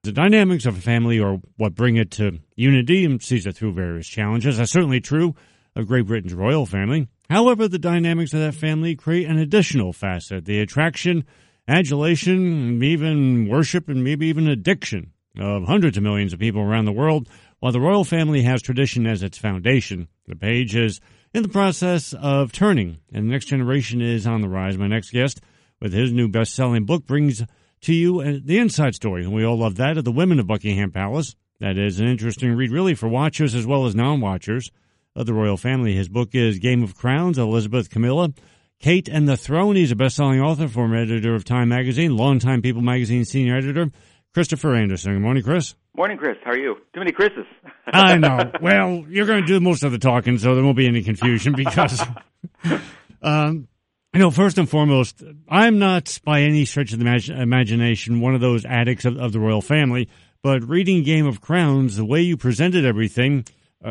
The dynamics of a family are what bring it to unity and sees it through various challenges. That's certainly true of Great Britain's royal family. However, the dynamics of that family create an additional facet, the attraction, adulation, even worship, and maybe even addiction of hundreds of millions of people around the world. While the royal family has tradition as its foundation, the page is in the process of turning, and the next generation is on the rise. My next guest, with his new best-selling book, brings to you the inside story, and we all love that, of the women of Buckingham Palace. That is an interesting read, really, for watchers as well as non-watchers of the royal family. His book is Game of Crowns, Elizabeth, Camilla, Kate, and the Throne. He's a best-selling author, former editor of Time Magazine, longtime People Magazine senior editor, Christopher Anderson. Good morning, Chris. Morning, Chris. How are you? Too many Chris's. I know. Well, you're going to do most of the talking, so there won't be any confusion because, first and foremost, I'm not by any stretch of the imagination one of those addicts of the royal family, but reading Game of Crowns, the way you presented everything,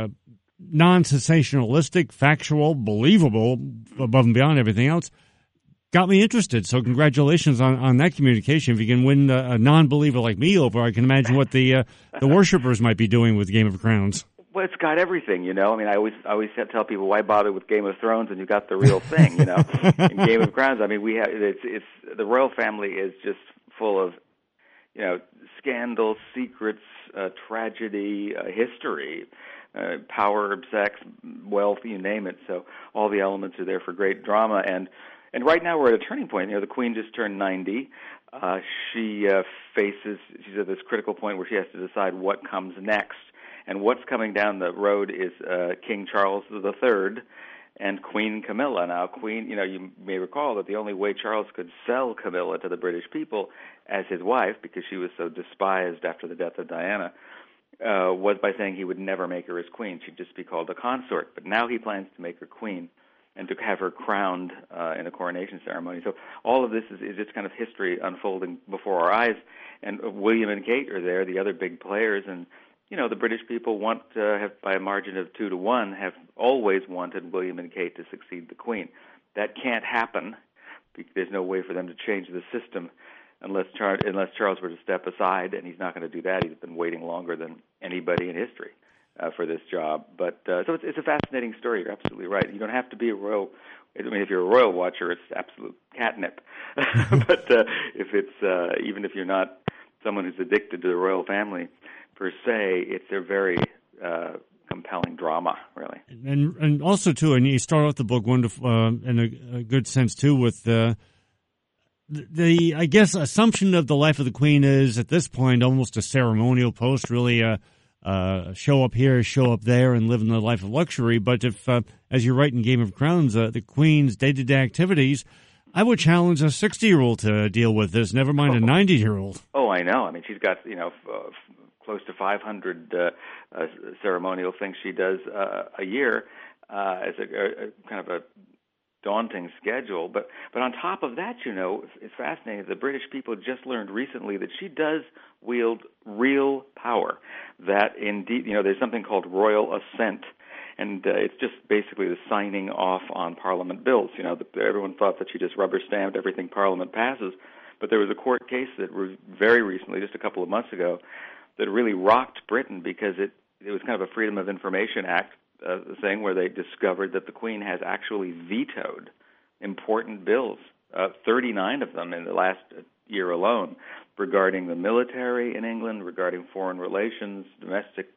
non-sensationalistic, factual, believable, above and beyond everything else, got me interested. So congratulations on that communication. If you can win a non-believer like me over, I can imagine what the worshipers might be doing with Game of Crowns. Well, it's got everything, you know. I mean, I always tell people, why bother with Game of Thrones when you got the real thing, you know. In Game of Crowns, I mean, it's the royal family is just full of, you know, scandals, secrets, tragedy, history, power, sex, wealth, you name it. So all the elements are there for great drama. And right now we're at a turning point. You know, the Queen just turned 90. She's at this critical point where she has to decide what comes next. And what's coming down the road is King Charles III and Queen Camilla. Now, you may recall that the only way Charles could sell Camilla to the British people as his wife, because she was so despised after the death of Diana, was by saying he would never make her his queen. She'd just be called a consort. But now he plans to make her queen and to have her crowned in a coronation ceremony. So all of this is just kind of history unfolding before our eyes. And William and Kate are there, the other big players. And, you know, the British people have by a margin of 2-1, have always wanted William and Kate to succeed the Queen. That can't happen. There's no way for them to change the system unless Charles were to step aside, and he's not going to do that. He's been waiting longer than anybody in history for this job. But so it's a fascinating story. You're absolutely right. You don't have to be a royal. I mean, if you're a royal watcher, it's absolute catnip. But if it's even if you're not someone who's addicted to the royal family per se, it's a very compelling drama, really. And also too, and you start off the book wonderful in a good sense too with the I guess assumption of the life of the Queen is at this point almost a ceremonial post, really. Show up here, show up there, and live in the life of luxury. But if, as you write in Game of Crowns, the Queen's day-to-day activities, I would challenge a 60-year-old to deal with this, never mind a 90-year-old. Oh, I know. I mean, she's got, close to 500 ceremonial things she does a year as a kind of a daunting schedule. But on top of that, it's fascinating. The British people just learned recently that she does wield real power. That indeed, there's something called royal assent, and it's just basically the signing off on Parliament bills. Everyone thought that she just rubber stamped everything Parliament passes, but there was a court case that very recently, just a couple of months ago, that really rocked Britain because it was kind of a Freedom of Information Act thing where they discovered that the Queen has actually vetoed important bills, 39 of them in the last year alone, regarding the military in England, regarding foreign relations, domestic,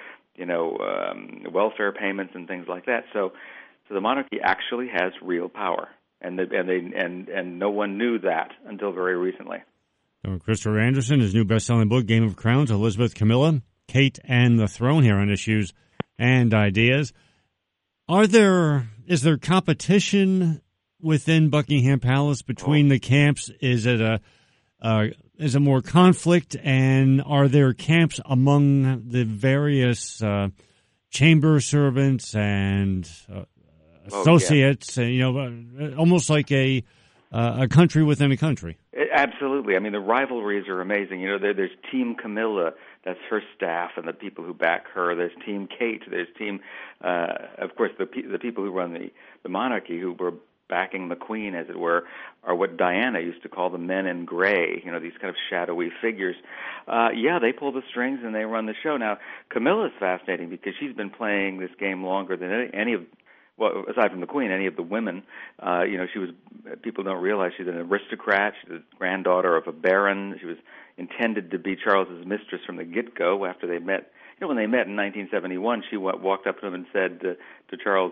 welfare payments and things like that. So the monarchy actually has real power, and no one knew that until very recently. Christopher Anderson, his new best-selling book, Game of Crowns, Elizabeth, Camilla, Kate, and the Throne, here on Issues and Ideas. Is there competition within Buckingham Palace between the camps? Is it more conflict, and are there camps among the various chamber servants and associates? Almost like a country within a country. Absolutely. I mean, the rivalries are amazing. There's Team Camilla, that's her staff and the people who back her. There's Team Kate. There's Team, of course, the people who run the monarchy, who were backing the Queen, as it were, are what Diana used to call the men in gray, these kind of shadowy figures. They pull the strings and they run the show. Now, Camilla's fascinating because she's been playing this game longer than any of, well, aside from the Queen, any of the women. People don't realize she's an aristocrat. She's the granddaughter of a baron. She was intended to be Charles's mistress from the get-go after they met. When they met in 1971, she walked up to him and said to Charles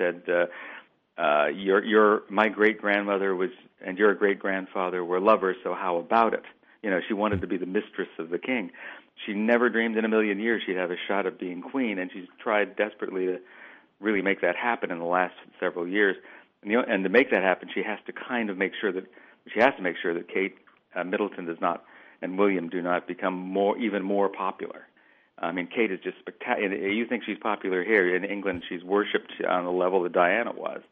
my great-grandmother was, and your great-grandfather were lovers, so how about it? She wanted to be the mistress of the king. She never dreamed in a million years she'd have a shot at being queen, and she's tried desperately to really make that happen in the last several years. And to make that happen, she has to make sure that Kate Middleton does not and William do not become even more popular. I mean, Kate is just spectacular. You think she's popular here in England? She's worshipped on the level that Diana was.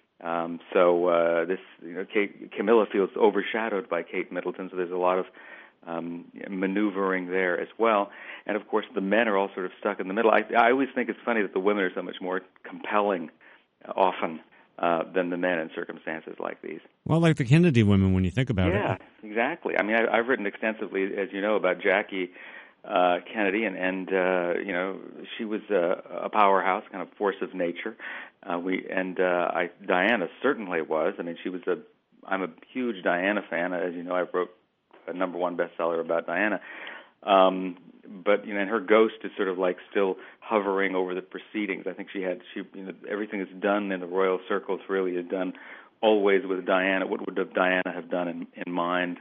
Camilla feels overshadowed by Kate Middleton, so there's a lot of maneuvering there as well. And of course, the men are all sort of stuck in the middle. I always think it's funny that the women are so much more compelling, often, than the men in circumstances like these. Well, like the Kennedy women, when you think about it. Yeah, exactly. I mean, I've written extensively, as you know, about Jackie Kennedy, and she was a powerhouse, kind of force of nature. Diana certainly was. I mean, I'm a huge Diana fan. As you know, I wrote a #1 bestseller about Diana. But and her ghost is sort of like still hovering over the proceedings. I think everything that's done in the royal circles really is done always with Diana. What would Diana have done in mind?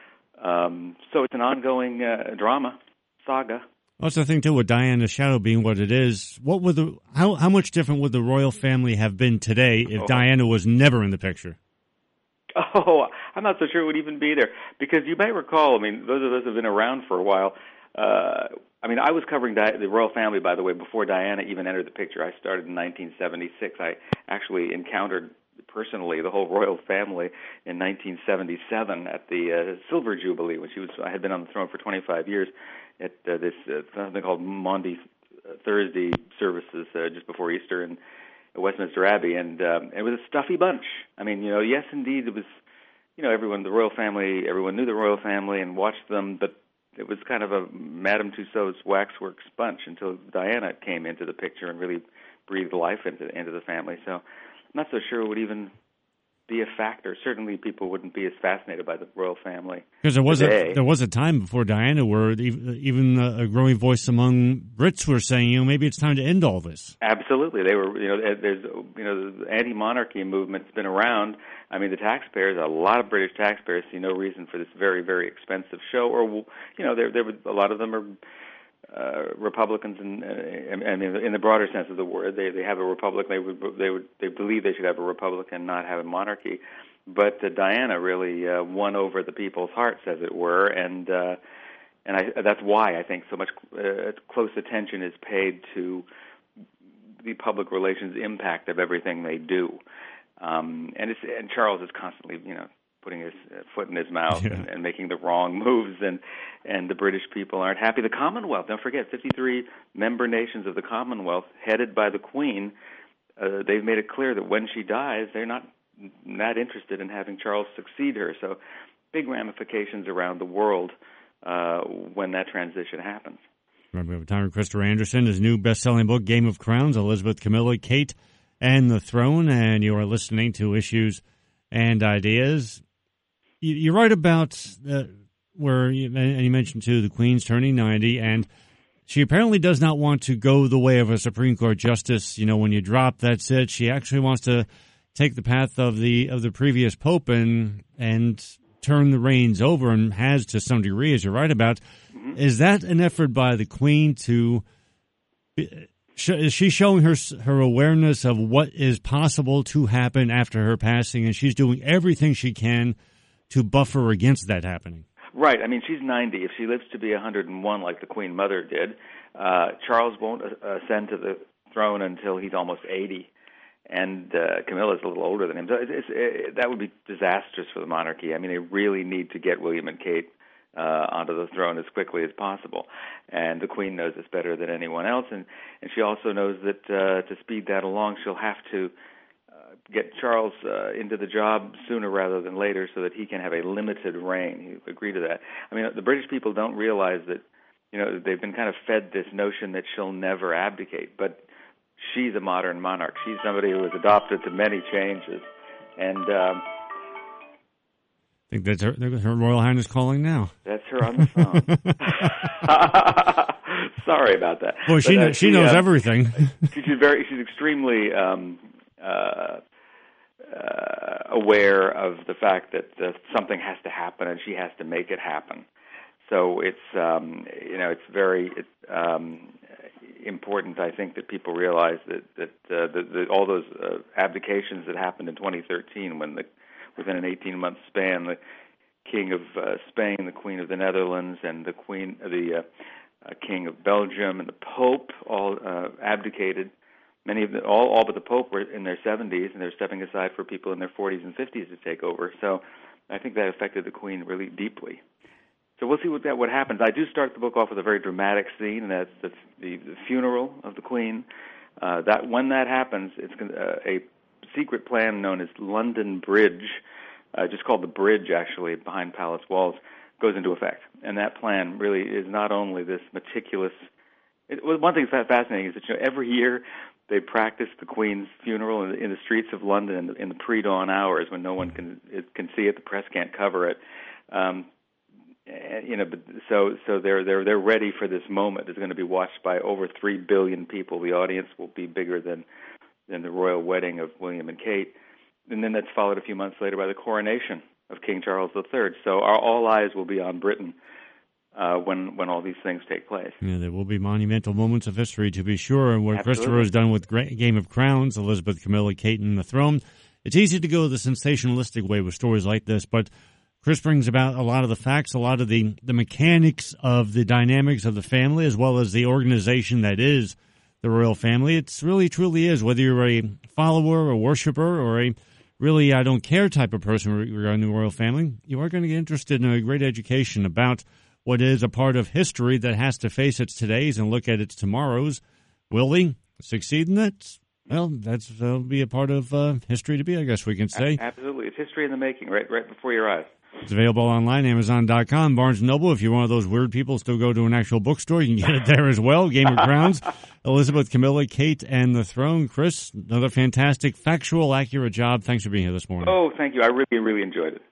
So it's an ongoing drama saga. That's the thing too, with Diana's shadow being what it is. How much different would the royal family have been today if Diana was never in the picture? Oh, I'm not so sure it would even be there, because you might recall. I mean, those of us who've been around for a while. I was covering the royal family, by the way, before Diana even entered the picture. I started in 1976. I actually encountered personally the whole royal family in 1977 at the Silver Jubilee, when I had been on the throne for 25 years at this something called Maundy Thursday services just before Easter in Westminster Abbey, and it was a stuffy bunch. I mean, yes, indeed, it was. Everyone, the royal family, everyone knew the royal family and watched them, but it was kind of a Madame Tussauds waxworks bunch until Diana came into the picture and really breathed life into the family. So I'm not so sure it would even be a factor. Certainly people wouldn't be as fascinated by the royal family. Because there was a time before Diana where even a growing voice among Brits were saying, maybe it's time to end all this. Absolutely. They were, the anti-monarchy movement's been around. I mean, the taxpayers, a lot of British taxpayers see no reason for this very, very expensive show, or, there were, a lot of them are Republicans, and in the broader sense of the word, they have a republic. They believe they should have a republic and not have a monarchy. But Diana really won over the people's hearts, as it were, and that's why I think so much close attention is paid to the public relations impact of everything they do. And Charles is constantly, putting his foot in his mouth and making the wrong moves, and the British people aren't happy. The Commonwealth, don't forget, 53 member nations of the Commonwealth, headed by the Queen, they've made it clear that when she dies, they're not interested in having Charles succeed her. So big ramifications around the world when that transition happens. Right, we have time for Christopher Anderson, his new best-selling book, Game of Crowns, Elizabeth, Camilla, Kate, and the Throne, and you are listening to Issues and Ideas. You write about where you mentioned, too, the Queen's turning 90, and she apparently does not want to go the way of a Supreme Court justice. When you drop, that's it. She actually wants to take the path of the previous Pope and turn the reins over, and has to some degree, as you write about. Mm-hmm. Is that an effort by the Queen to... Is she showing her awareness of what is possible to happen after her passing, and she's doing everything she can to buffer against that happening? Right. I mean, she's 90. If she lives to be 101 like the Queen Mother did, Charles won't ascend to the throne until he's almost 80, and Camilla's a little older than him. So that would be disastrous for the monarchy. I mean, they really need to get William and Kate onto the throne as quickly as possible. And the Queen knows this better than anyone else, and she also knows that to speed that along, she'll have to get Charles into the job sooner rather than later so that he can have a limited reign. He agreed to that. I mean, the British people don't realize that, they've been kind of fed this notion that she'll never abdicate, but she's a modern monarch. She's somebody who was adopted to many changes, and I think that's her Royal Highness calling now. That's her on the phone. Sorry about that. Well, she knows everything. She's extremely aware of the fact that something has to happen, and she has to make it happen. So it's it's very important, I think, that people realize that all those abdications that happened in 2013, when within an 18-month span, the King of Spain, the Queen of the Netherlands, and the King of Belgium, and the Pope all abdicated. Many of all but the Pope were in their 70s, and they're stepping aside for people in their 40s and 50s to take over. So I think that affected the Queen really deeply. So we'll see what happens. I do start the book off with a very dramatic scene, and that's the funeral of the Queen. That when that happens, it's a secret plan known as London Bridge, just called the Bridge, actually, behind palace walls, goes into effect. And that plan really is not only this meticulous. One thing that's fascinating is that every year they practice the Queen's funeral in the streets of London in the pre-dawn hours when no one can see it, the press can't cover it. So they're ready for this moment. It's going to be watched by over 3 billion people. The audience will be bigger than the royal wedding of William and Kate, and then that's followed a few months later by the coronation of King Charles III. So all eyes will be on Britain when all these things take place. Yeah, there will be monumental moments of history, to be sure. And what Absolutely. Christopher has done with Game of Crowns, Elizabeth, Camilla, Kate, and the throne, it's easy to go the sensationalistic way with stories like this, but Chris brings about a lot of the facts, a lot of the mechanics of the dynamics of the family, as well as the organization that is the royal family. It's really, truly is, whether you're a follower, a worshiper, or a really I don't care type of person regarding the royal family, you are going to get interested in a great education about what is a part of history that has to face its todays and look at its tomorrows. Will they succeed in that? Well, that'll be a part of history to be, I guess we can say. Absolutely. It's history in the making, right before your eyes. It's available online, Amazon.com, Barnes & Noble. If you're one of those weird people still go to an actual bookstore, you can get it there as well. Game of Crowns, Elizabeth, Camilla, Kate, and the Throne. Chris, another fantastic, factual, accurate job. Thanks for being here this morning. Oh, thank you. I really, really enjoyed it.